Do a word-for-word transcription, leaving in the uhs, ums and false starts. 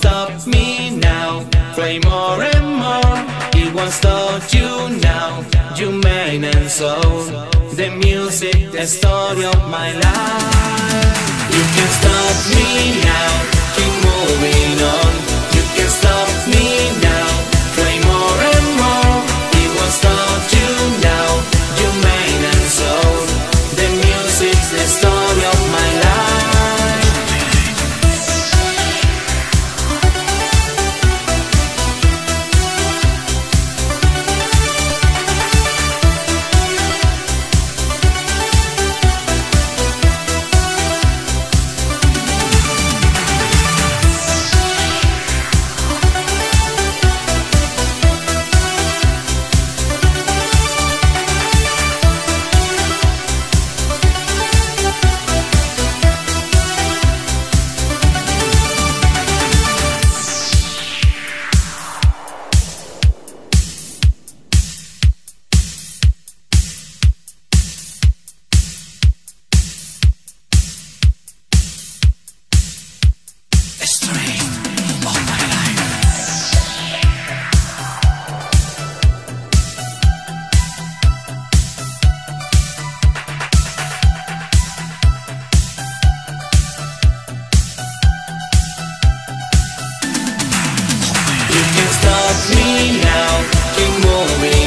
stop me now. Play more and more. It won't stop you now. You mind and soul. The music, the story of my life. You can stop me now. Keep moving on. You can stop me now. Play more and more. It won't stop you now. You mind and soul. The music, the story of my life. You can stop me now, keep moving